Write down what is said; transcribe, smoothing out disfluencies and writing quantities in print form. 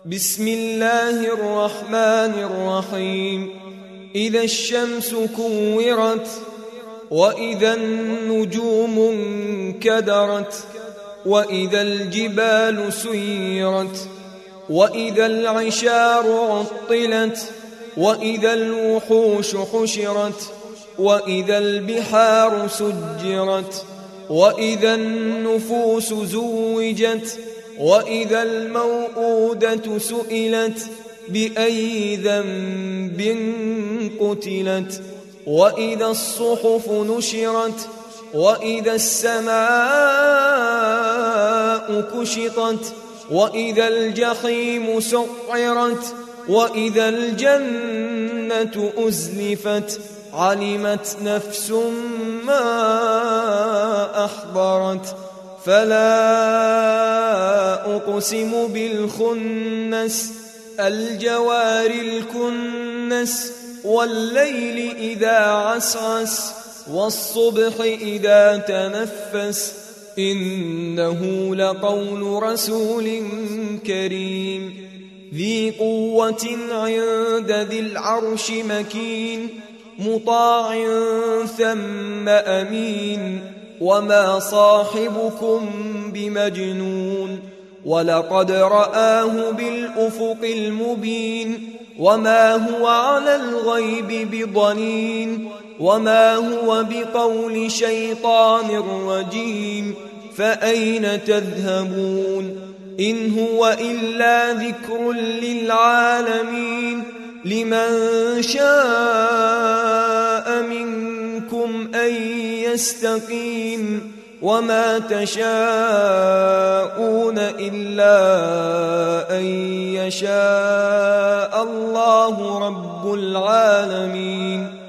بسم الله الرحمن الرحيم إذا الشمس كورت وإذا النجوم انكدرت وإذا الجبال سيرت وإذا العشار عطلت وإذا الوحوش حشرت وإذا البحار سجرت وإذا النفوس زوجت وإذا الموءودة سئلت بأي ذنب قتلت وإذا الصحف نشرت وإذا السماء كشطت وإذا الجحيم سعرت وإذا الجنة أزلفت علمت نفس ما أحضرت فلا أقسم بالخنس الجوار الكنس والليل إذا عسعس والصبح إذا تنفس إنه لقول رسول كريم ذي قوة عند ذي العرش مكين مطاع ثم أمين وما صاحبكم بمجنون ولقد رآه بالأفق المبين وما هو على الغيب بضنين وما هو بقول شيطان رجيم فأين تذهبون إن هو إلا ذكر للعالمين لمن شاء منكم أن يستقيم وما تشاءون إلا أن يشاء الله رب العالمين